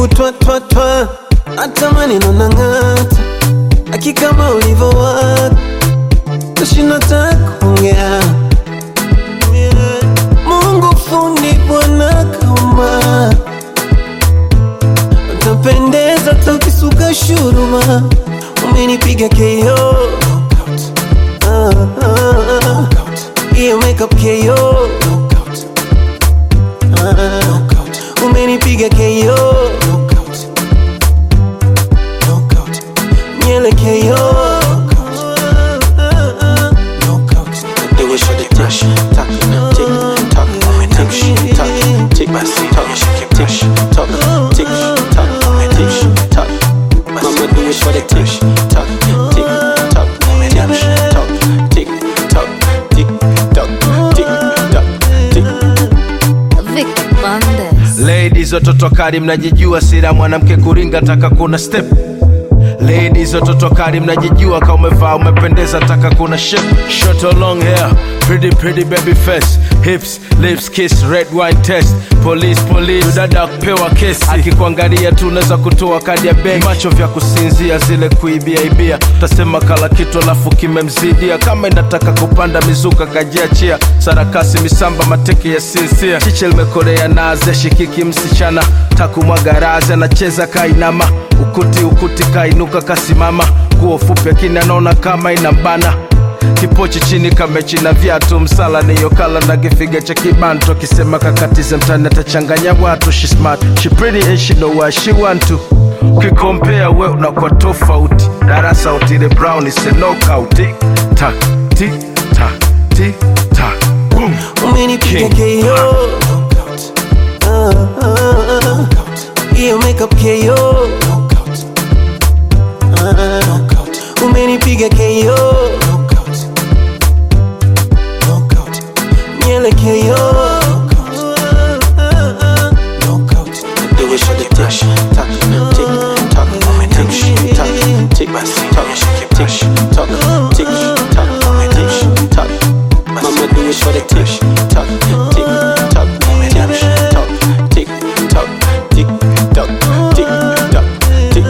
karibu twa twa twa, hata maneno nang'ata, akikama ulivo wako tushinda takuongea. Mungu fundi Bwana kaumba, utapendeza tukisuka shuruma. Umenipiga KO, iyo makeup KO, umenipiga KO, nyele KO. Do it for the tick, tock, tick, tock, tick, tock, tick, tock, tick, tock, tick, tock. Mama do it for the tick, tock, tick, tock, tick, tock, tick, tock, tick, tock, tick, tock. Vic Bandes. Ladies watoto kali mnajijua, sira mwanamke kuringa taka kuna step. Ladies watoto kali mnajijua, kama umevaa umependeza taka kuna shape. Short or long hair, pretty baby face, hips, lips, kiss, red wine test. Police, dada kupewa kesi, akikuangalia tu unaweza kutoa kadi ya benki. Macho vya kusinzia zile kuibia, utasema kala kitu alafu kimemzidia. Kama inataka kupanda mizuka kajiachia, sarakasi misamba mateke ya sinsia. Chiche limekorea naze, shikiki msichana, takumwaga razi, anacheza kainama. Ukuti kainuka kasimama, nguo fupi lakini anaona kama inambana. Kipochi chini kamechi na viatu, msala ni yokala na kifiga cha kibanto. Kisema kakatize mtani atachanganya watu. She smart, she pretty and she know what she want to. Ukikompea we unakuwa tofauti, darasa utile brown is a knockout. Tick tack, tick tack, tick tack, boom. Umenipiga KO, iyo makeup KO, umenipiga KO, nyele KO. Do it for the tick, tock, tick, tock, tick, tock, tick, tock, tick, tock, tick, tock. Mama do it for the tick, tock, tick, tock, tick, tock, tick, tock, tick, tock, tick.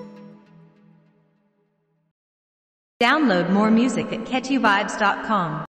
Download more music at catchyvibes.com.